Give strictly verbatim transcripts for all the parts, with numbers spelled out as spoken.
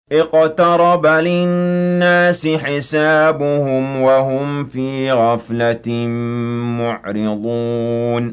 اقترب للناس حسابهم وهم في غفلة معرضون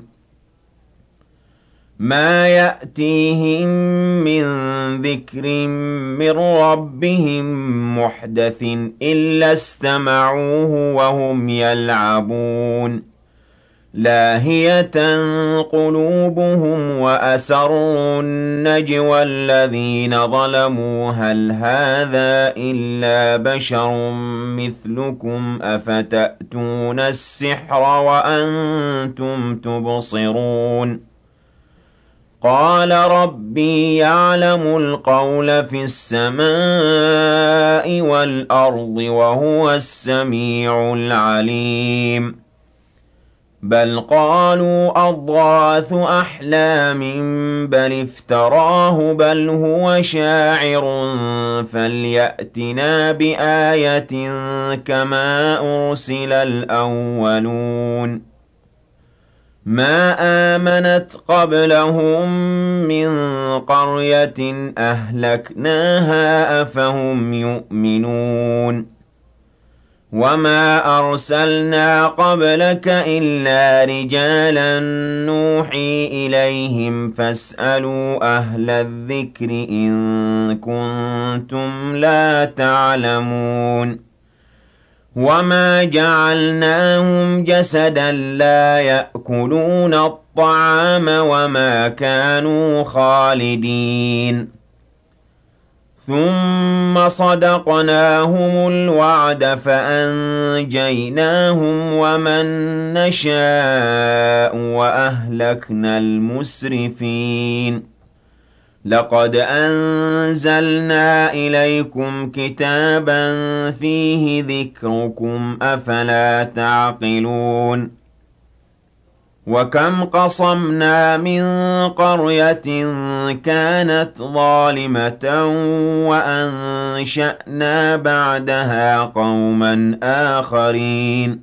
ما يأتيهم من ذكر من ربهم محدث إلا استمعوه وهم يلعبون لاهية قلوبهم وأسروا النجوى الذين ظلموا هل هذا إلا بشر مثلكم أفتأتون السحر وأنتم تبصرون قال ربي يعلم القول في السماء والأرض وهو السميع العليم بل قالوا أضغاث أحلام بل افتراه بل هو شاعر فليأتنا بآية كما أرسل الأولون ما آمنت قبلهم من قرية أهلكناها أفهم يؤمنون وما أرسلنا قبلك إلا رجالا نوحي إليهم فاسألوا أهل الذكر إن كنتم لا تعلمون وما جعلناهم جسدا لا يأكلون الطعام وما كانوا خالدين ثم صدقناهم الوعد فأنجيناهم ومن نشاء وأهلكنا المسرفين لقد أنزلنا إليكم كتابا فيه ذكركم أفلا تعقلون وكم قصمنا من قرية كانت ظالمة وأنشأنا بعدها قوما آخرين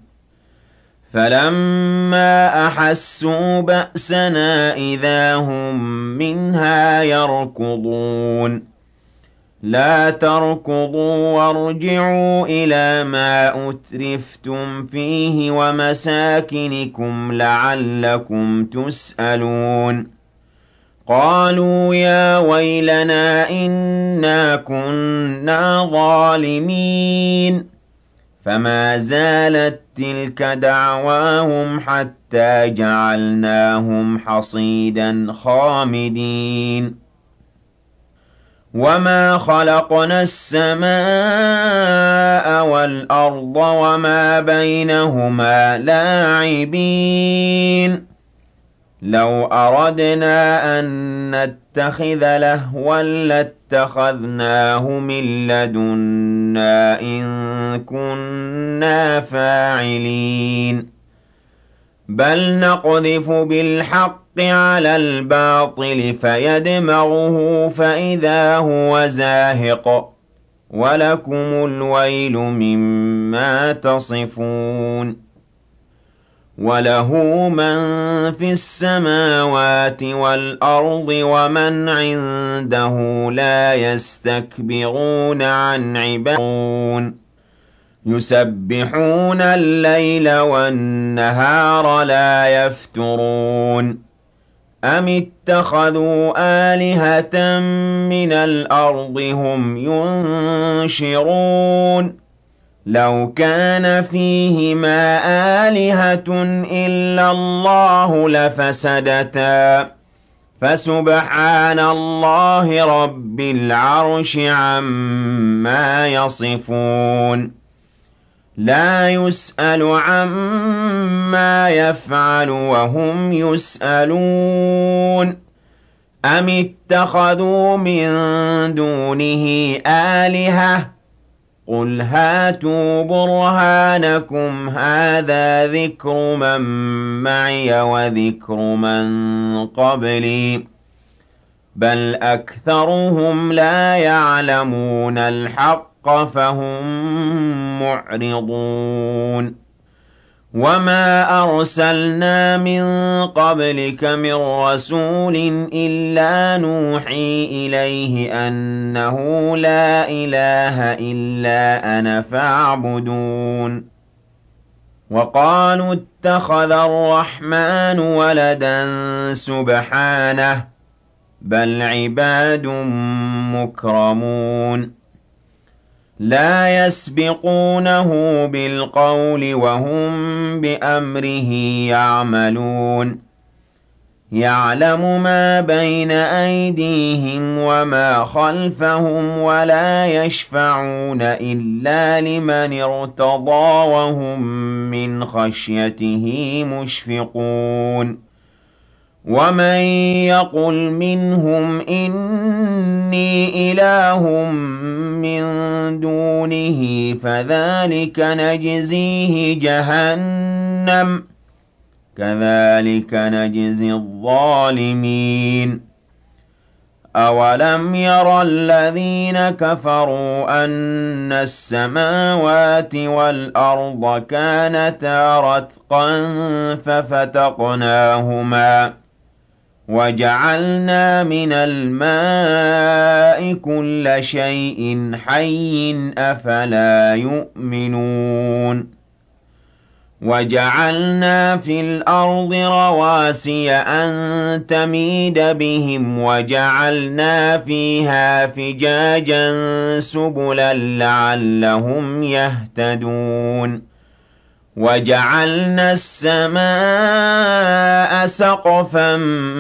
فلما أحسوا بأسنا إذا هم منها يركضون لا تركضوا وارجعوا إلى ما أترفتم فيه ومساكنكم لعلكم تسألون قالوا يا ويلنا إنا كنا ظالمين فما زالت تلك دعواهم حتى جعلناهم حصيدا خامدين وما خلقنا السماء والأرض وما بينهما لاعبين لو أردنا أن نتخذ لهوا لاتخذناه من لدنا إن كنا فاعلين بل نقذف بالحق على الباطل فيدمغه فإذا هو زاهق ولكم الويل مما تصفون وله من في السماوات والأرض ومن عنده لا يستكبرون عن عبادته يسبحون الليل والنهار لا يفترون أم اتخذوا آلهة من الأرض هم ينشرون لو كان فيهما آلهة إلا الله لفسدتا فسبحان الله رب العرش عما يصفون لا يسأل عما يفعل وهم يسألون أم اتخذوا من دونه آلهة قل هاتوا برهانكم هذا ذكر من معي وذكر من قبلي بل أكثرهم لا يعلمون الحق فهم معرضون وَمَا أَرْسَلْنَا مِن قَبْلِكَ مِن رَّسُولٍ إِلَّا نُوحِي إِلَيْهِ أَنَّهُ لَا إِلَٰهَ إِلَّا أَنَا فَاعْبُدُونِ وَقَالُوا اتَّخَذَ الرَّحْمَٰنُ وَلَدًا سُبْحَانَهُ ۖ بَلْ عِبَادٌ مُّكْرَمُونَ لَا يَسْبِقُونَهُ بِالْقَوْلِ وَهُم بِأَمْرِهِ يَعْمَلُونَ يَعْلَمُ مَا بَيْنَ أَيْدِيهِمْ وَمَا خَلْفَهُمْ وَلَا يَشْفَعُونَ إِلَّا لِمَنِ ارْتَضَىٰ وَهُم مِّنْ خَشْيَتِهِ مُشْفِقُونَ وَمَن يَقُلْ مِنْهُمْ إِنِّي إِلَٰهٌ مِّن دُونِهِ فَذَٰلِكَ نَجْزِيهِ جَهَنَّمَ ۚ كَذَٰلِكَ نَجْزِي الظَّالِمِينَ أَوَلَمْ يَرَ الَّذِينَ كَفَرُوا أَنَّ السَّمَاوَاتِ وَالْأَرْضَ كَانَتَا رَتْقًا فَفَتَقْنَاهُمَا وَجَعَلْنَا مِنَ الْمَاءِ كُلَّ شَيْءٍ حَيٍّ ۖ أَفَلَا يُؤْمِنُونَ وَجَعَلْنَا فِي الْأَرْضِ رَوَاسِيَ أَن تَمِيدَ بِهِمْ وَجَعَلْنَا فِيهَا فِجَاجًا سُبُلًا لَّعَلَّهُمْ يَهْتَدُونَ وَجَعَلْنَا السَّمَاءَ سَقْفًا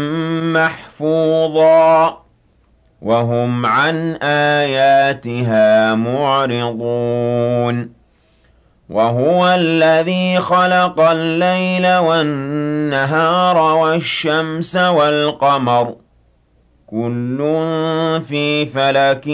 مَّحْفُوظًا وَهُمْ عَنْ آيَاتِهَا مُعْرِضُونَ وَهُوَ الَّذِي خَلَقَ اللَّيْلَ وَالنَّهَارَ وَالشَّمْسَ وَالْقَمَرَ ۖ كُلٌّ فِي فَلَكٍ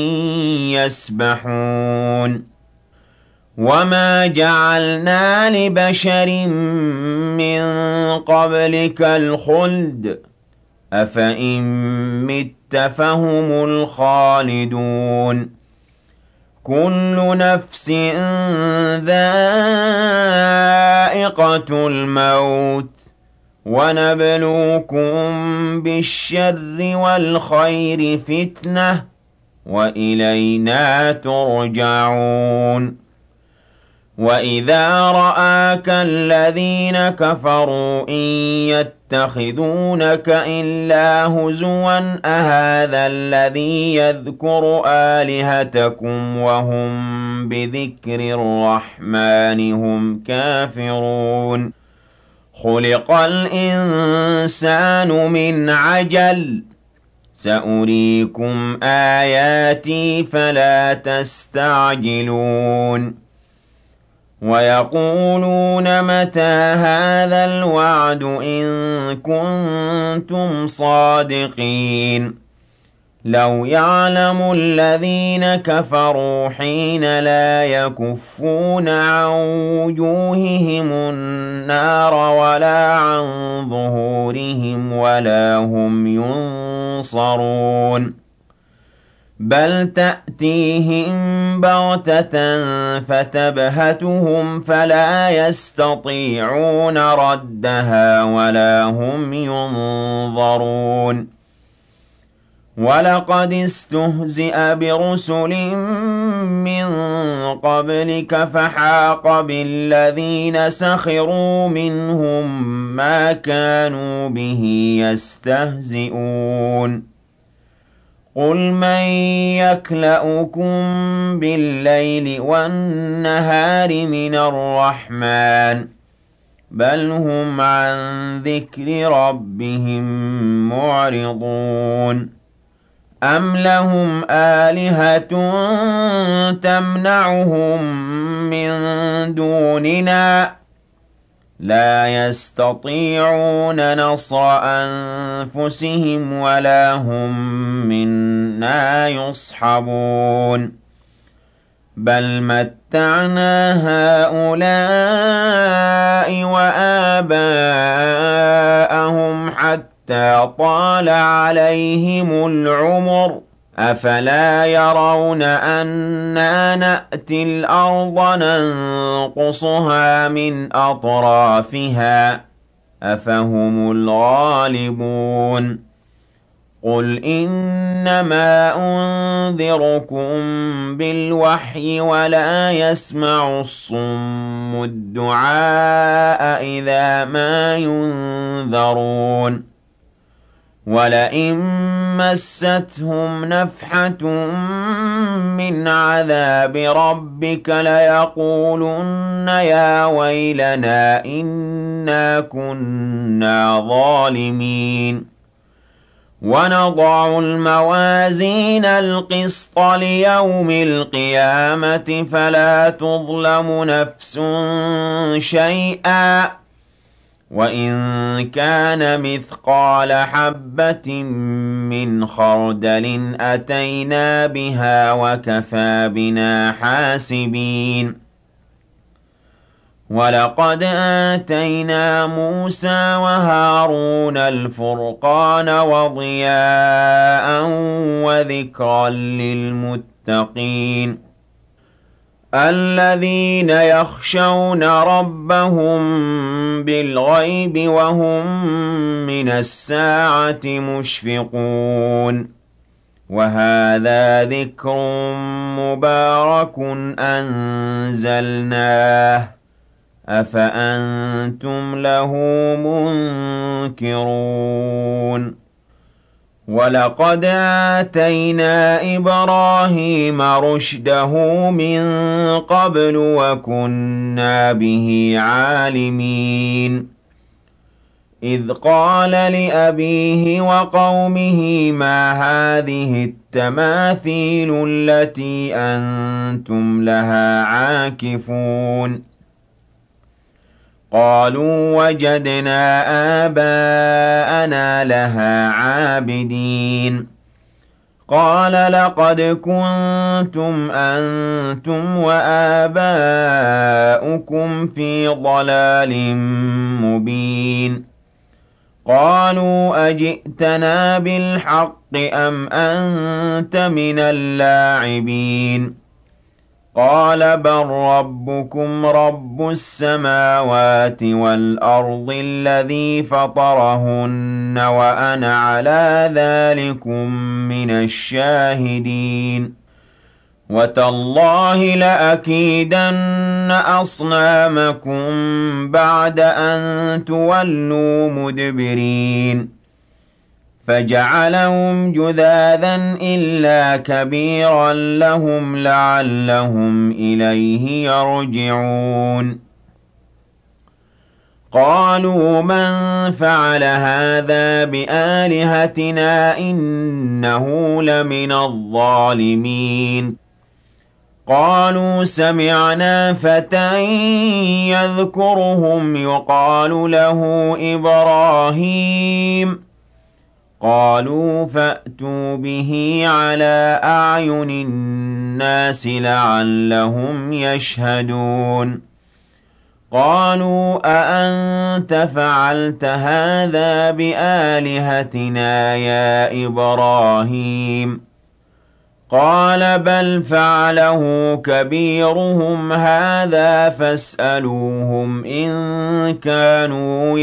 يَسْبَحُونَ وَمَا جَعَلْنَا لِبَشَرٍ مِّن قَبْلِكَ الْخُلْدَ ۖ أَفَإِن مِّتَّ فَهُمُ الْخَالِدُونَ كُلُّ نَفْسٍ ذَائِقَةُ الْمَوْتِ ۖ وَنَبْلُوكُم بِالشَّرِّ وَالْخَيْرِ فِتْنَةً ۖ وَإِلَيْنَا تُرْجَعُونَ وَإِذَا رَآكَ الَّذِينَ كَفَرُوا إِن يَتَّخِذُونَكَ إِلَّا هُزُوًا أَهَٰذَا الَّذِي يَذْكُرُ آلِهَتَكُمْ وَهُم بِذِكْرِ الرَّحْمَٰنِ هُمْ كَافِرُونَ خُلِقَ الْإِنسَانُ مِنْ عَجَلٍ ۚ سَأُرِيكُمْ آيَاتِي فَلَا تَسْتَعْجِلُونِ وَيَقُولُونَ مَتَىٰ هَٰذَا الْوَعْدُ إِن كُنتُمْ صَادِقِينَ لَوْ يَعْلَمُ الَّذِينَ كَفَرُوا حِينَ لَا يَكُفُّونَ عَن وُجُوهِهِمُ النَّارَ وَلَا عَن ظُهُورِهِمْ وَلَا هُمْ يُنصَرُونَ بَلْ تَأْتِيهِم بَغْتَةً فَتَبْهَتُهُمْ فَلَا يَسْتَطِيعُونَ رَدَّهَا وَلَا هُمْ يُنظَرُونَ وَلَقَدِ اسْتُهْزِئَ بِرُسُلٍ مِّن قَبْلِكَ فَحَاقَ بِالَّذِينَ سَخِرُوا مِنْهُم مَّا كَانُوا بِهِ يَسْتَهْزِئُونَ قُلْ مَن يَكْلَؤُكُم بِاللَّيْلِ وَالنَّهَارِ مِنَ الرَّحْمَٰنِ ۗ بَلْ هُمْ عَن ذِكْرِ رَبِّهِم مُّعْرِضُونَ أَمْ لَهُمْ آلِهَةٌ تَمْنَعُهُم مِّن دُونِنَا ۚ لَا يَسْتَطِيعُونَ نَصْرَ أَنفُسِهِمْ وَلَا هُم مِّنَّا يُصْحَبُونَ بَلْ مَتَّعْنَا هَٰؤُلَاءِ وَآبَاءَهُمْ حَتَّىٰ طَالَ عَلَيْهِمُ الْعُمُرُ أَفَلَا يَرَوْنَ أَنَّا نَأْتِي الْأَرْضَ نَنقُصُهَا مِنْ أَطْرَافِهَا ۚ أَفَهُمُ الْغَالِبُونَ قُلْ إِنَّمَا أُنذِرُكُم بِالْوَحْيِ وَلَا يَسْمَعُ الصُّمُّ الدُّعَاءَ إِذَا مَا يُنذَرُونَ وَلَئِن مَّسَّتْهُمْ نَفْحَةٌ مِّنْ عَذَابِ رَبِّكَ لَيَقُولُنَّ يَا وَيْلَنَا إِنَّا كُنَّا ظَالِمِينَ وَنَضَعُ الْمَوَازِينَ الْقِسْطَ لِيَوْمِ الْقِيَامَةِ فَلَا تُظْلَمُ نَفْسٌ شَيْئًا ۖ وَإِن كَانَ مِثْقَالَ حَبَّةٍ مِّنْ خَرْدَلٍ أَتَيْنَا بِهَا وَكَفَىٰ بِنَا حَاسِبِينَ وَلَقَدْ آتَيْنَا مُوسَىٰ وَهَارُونَ الْفُرْقَانَ وَضِيَاءً وَذِكْرًا لِّلْمُتَّقِينَ الَّذِينَ يَخْشَوْنَ رَبَّهُم بِالْغَيْبِ وَهُم مِّنَ السَّاعَةِ مُشْفِقُونَ وَهَٰذَا ذِكْرٌ مُّبَارَكٌ أَنزَلْنَاهُ أَفَأَنتُمْ لَهُ مُنكِرُونَ وَلَقَدْ آتَيْنَا إِبْرَاهِيمَ رُشْدَهُ مِن قَبْلُ وَكُنَّا بِهِ عَالِمِينَ إِذْ قَالَ لِأَبِيهِ وَقَوْمِهِ مَا هَٰذِهِ التَّمَاثِيلُ الَّتِي أَنتُمْ لَهَا عَاكِفُونَ قَالُوا وَجَدْنَا آبَاءَنَا لَهَا عَابِدِينَ قَالَ لَقَدْ كُنتُمْ أَنتُمْ وَآبَاؤُكُمْ فِي ضَلَالٍ مُّبِينٍ قَالُوا أَجِئْتَنَا بِالْحَقِّ أَمْ أَنتَ مِنَ اللاعبين قَالَ بَل رَّبُّكُمْ رَبُّ السَّمَاوَاتِ وَالْأَرْضِ الَّذِي فَطَرَهُنَّ وَأَنَا عَلَىٰ ذَٰلِكُم مِّنَ الشَّاهِدِينَ وَتَاللَّهِ لَأَكِيدَنَّ أَصْنَامَكُم بَعْدَ أَن تُوَلُّوا مُدْبِرِينَ فَجَعَلَهُمْ جُذَاذًا إِلَّا كَبِيرًا لَّهُمْ لَعَلَّهُمْ إِلَيْهِ يَرْجِعُونَ قَالُوا مَن فَعَلَ هَٰذَا بِآلِهَتِنَا إِنَّهُ لَمِنَ الظَّالِمِينَ قَالُوا سَمِعْنَا فَتًى يَذْكُرُهُمْ يُقَالُ لَهُ إِبْرَاهِيمُ قَالُوا فَأْتُوا بِهِ عَلَىٰ أَعْيُنِ النَّاسِ لَعَلَّهُمْ يَشْهَدُونَ قَالُوا أَأَنتَ فَعَلْتَ هَٰذَا بِآلِهَتِنَا يَا إِبْرَاهِيمُ قَالَ بَلْ فَعَلَهُ كَبِيرُهُمْ هَٰذَا فَاسْأَلُوهُمْ إِن كَانُوا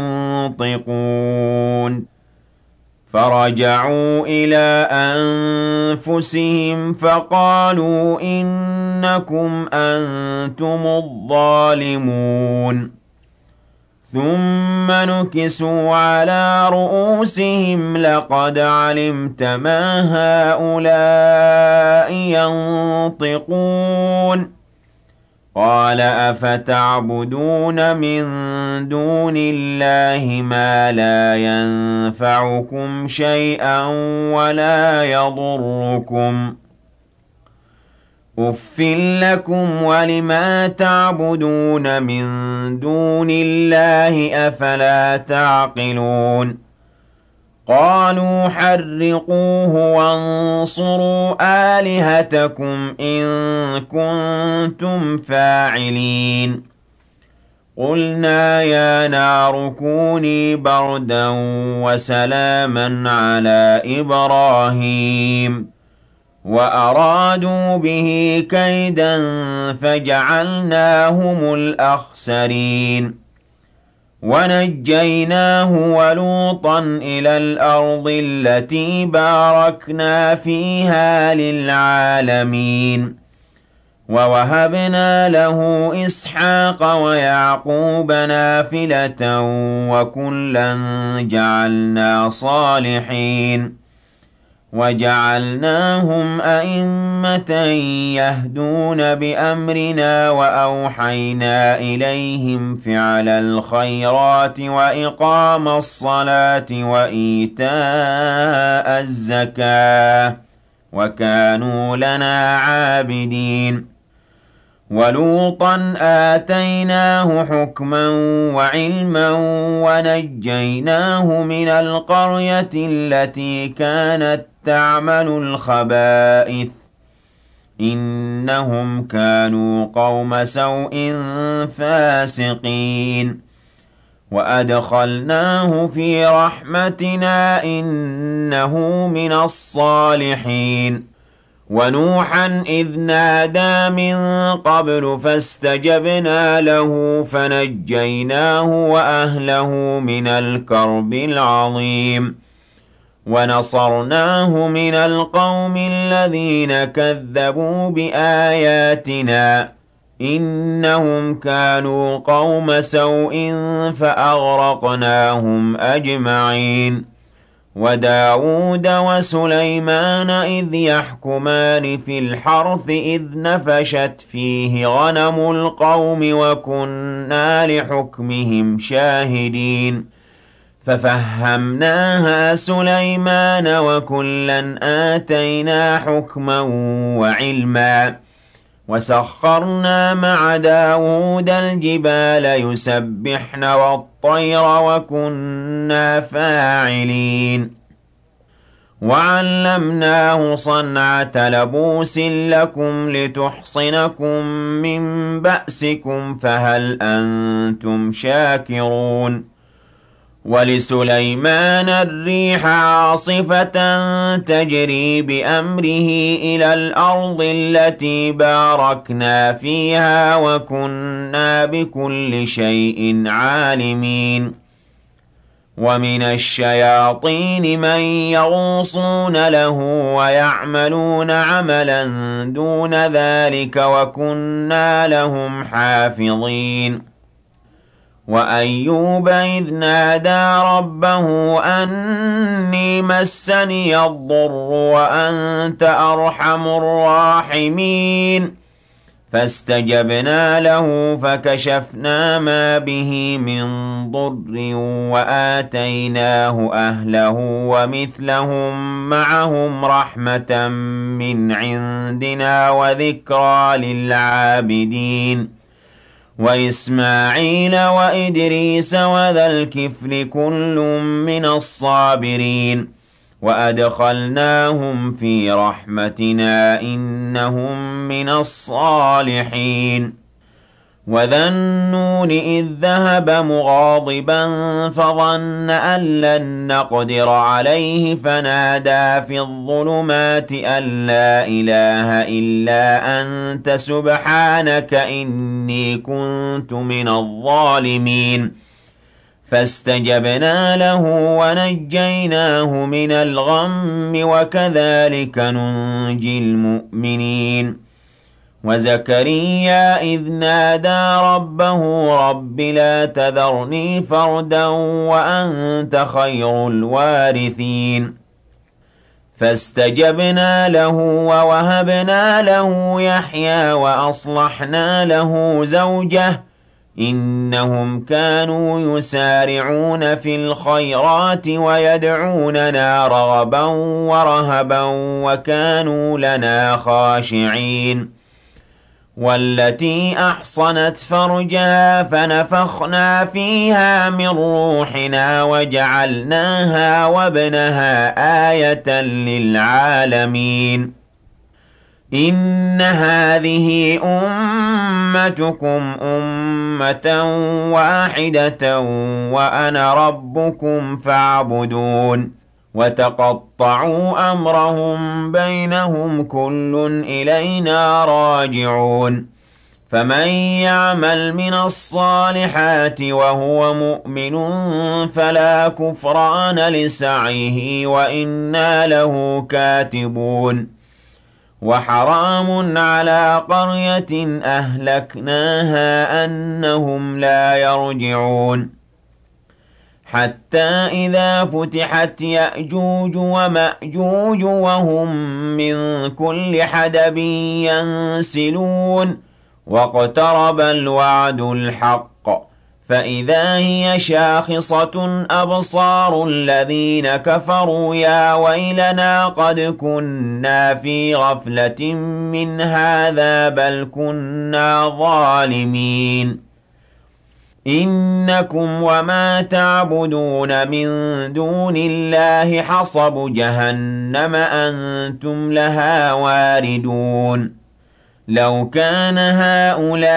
يَنطِقُونَ فَرَجَعُوا إِلَىٰ أَنفُسِهِمْ فَقَالُوا إِنَّكُمْ أَنتُمُ الظَّالِمُونَ ثُمَّ نُكِسُوا عَلَىٰ رُءُوسِهِمْ لَقَدْ عَلِمْتَ مَا هَٰؤُلَاءِ يَنطِقُونَ قَالَ أَفَتَعْبُدُونَ مِن دُونِ اللَّهِ مَا لَا يَنفَعُكُمْ شَيْئًا وَلَا يَضُرُّكُمْ أُفٍّ لَّكُمْ وَلِمَا تَعْبُدُونَ مِن دُونِ اللَّهِ أَفَلَا تَعْقِلُونَ قَالُوا حَرِّقُوهُ وَانصُرُوا آلِهَتَكُمْ إِن كُنتُمْ فَاعِلِينَ قُلْنَا يَا نَارُ كُونِي بَرْدًا وَسَلَامًا عَلَىٰ إِبْرَاهِيمَ وأرادوا به كيدا فجعلناهم الأخسرين ونجيناه ولوطا إلى الأرض التي باركنا فيها للعالمين ووهبنا له إسحاق ويعقوب نافلة وكلا جعلنا صالحين وجعلناهم أئمة يهدون بأمرنا وأوحينا إليهم فعل الخيرات وإقام الصلاة وإيتاء الزكاة وكانوا لنا عابدين ولوطا آتيناه حكما وعلما ونجيناه من القرية التي كانت تعمل الخبائث إنهم كانوا قوم سوء فاسقين وأدخلناه في رحمتنا إنه من الصالحين ونوحا إذ نادى من قبل فاستجبنا له فنجيناه وأهله من الكرب العظيم ونصرناه من القوم الذين كذبوا بآياتنا إنهم كانوا قوم سوء فأغرقناهم أجمعين وداود وسليمان إذ يحكمان في الحرث إذ نفشت فيه غنم القوم وكنا لحكمهم شاهدين ففهمناها سليمان وكلا آتينا حكما وعلما وسخرنا مع داود الجبال يسبحن والطير وكنا فاعلين وعلمناه صنعة لبوس لكم لتحصنكم من بأسكم فهل أنتم شاكرون ولسليمان الريح عاصفة تجري بأمره إلى الأرض التي باركنا فيها وكنا بكل شيء عالمين ومن الشياطين من يغوصون له ويعملون عملا دون ذلك وكنا لهم حافظين وأيوب إذ نادى ربه أني مسني الضر وأنت أرحم الراحمين فاستجبنا له فكشفنا ما به من ضر وآتيناه أهله ومثلهم معهم رحمة من عندنا وذكرى للعابدين وإسماعيل وإدريس وذا الكفل كل من الصابرين وأدخلناهم في رحمتنا إنهم من الصالحين وذا النون إذ ذهب مغاضبا فظن أن لن نقدر عليه فنادى في الظلمات أن لا إله إلا أنت سبحانك إني كنت من الظالمين فاستجبنا له ونجيناه من الغم وكذلك ننجي المؤمنين وزكريا إذ نادى ربه رب لا تذرني فردا وأنت خير الوارثين فاستجبنا له ووهبنا له يحيى وأصلحنا له زوجه إنهم كانوا يسارعون في الخيرات ويدعوننا رغبا ورهبا وكانوا لنا خاشعين والتي أحصنت فرجها فنفخنا فيها من روحنا وجعلناها وابنها آية للعالمين إن هذه أمتكم أمة واحدة وأنا ربكم فاعبدون وتقطعوا أمرهم بينهم كل إلينا راجعون فمن يعمل من الصالحات وهو مؤمن فلا كفران لسعيه وإنا له كاتبون وحرام على قرية أهلكناها أنهم لا يرجعون حتى إذا فتحت يأجوج ومأجوج وهم من كل حدب ينسلون واقترب الوعد الحق فإذا هي شاخصة أبصار الذين كفروا يا ويلنا قد كنا في غفلة من هذا بل كنا ظالمين إنكم وما تعبدون من دون الله حصب جهنم أنتم لها واردون لو كان هؤلاء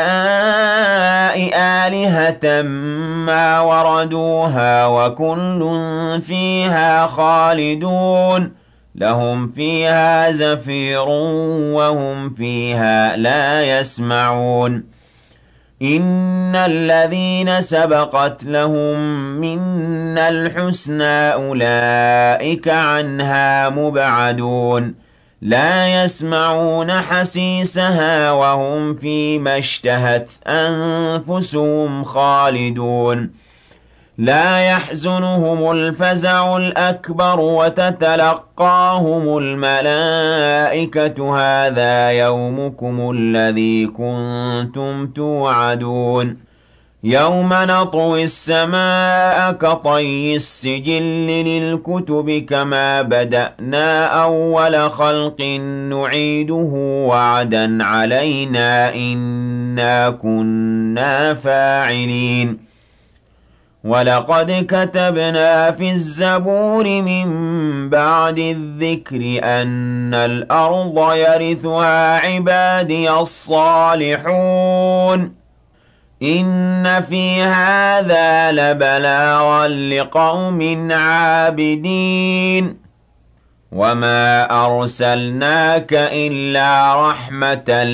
آلهة ما وردوها وكل فيها خالدون لهم فيها زفير وهم فيها لا يسمعون إن الذين سبقت لهم منا الحسنى أولئك عنها مبعدون لا يسمعون حسيسها وهم فيما اشتهت أنفسهم خالدون لا يحزنهم الفزع الأكبر وتتلقاهم الملائكة هذا يومكم الذي كنتم توعدون يوم نطوي السماء كطي السجل للكتب كما بدأنا أول خلق نعيده وعدا علينا إنا كنا فاعلين ولقد كتبنا في الزبور من بعد الذكر أن الأرض يرثها عبادي الصالحون إن في هذا لبلاغا لقوم عابدين وما أرسلناك إلا رحمة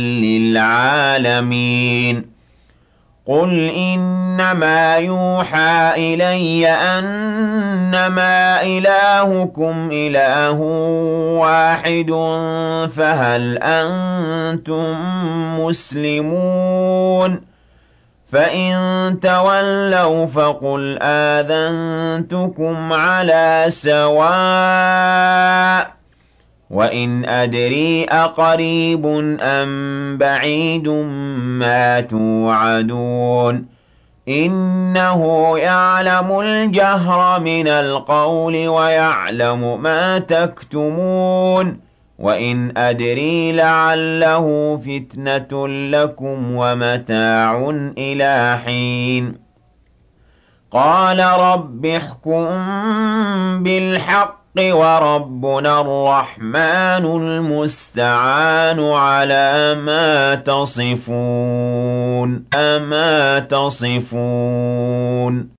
للعالمين قل إنما يوحى إلي أنما إلهكم إله واحد فهل أنتم مسلمون فإن تولوا فقل آذنتكم على سواء وإن أدري أقريب أم بعيد ما توعدون إنه يعلم الجهر من القول ويعلم ما تكتمون وإن أدري لعله فتنة لكم ومتاع إلى حين قال رب احكم بالحق وربنا الرحمن المستعان على ما تصفون أما تصفون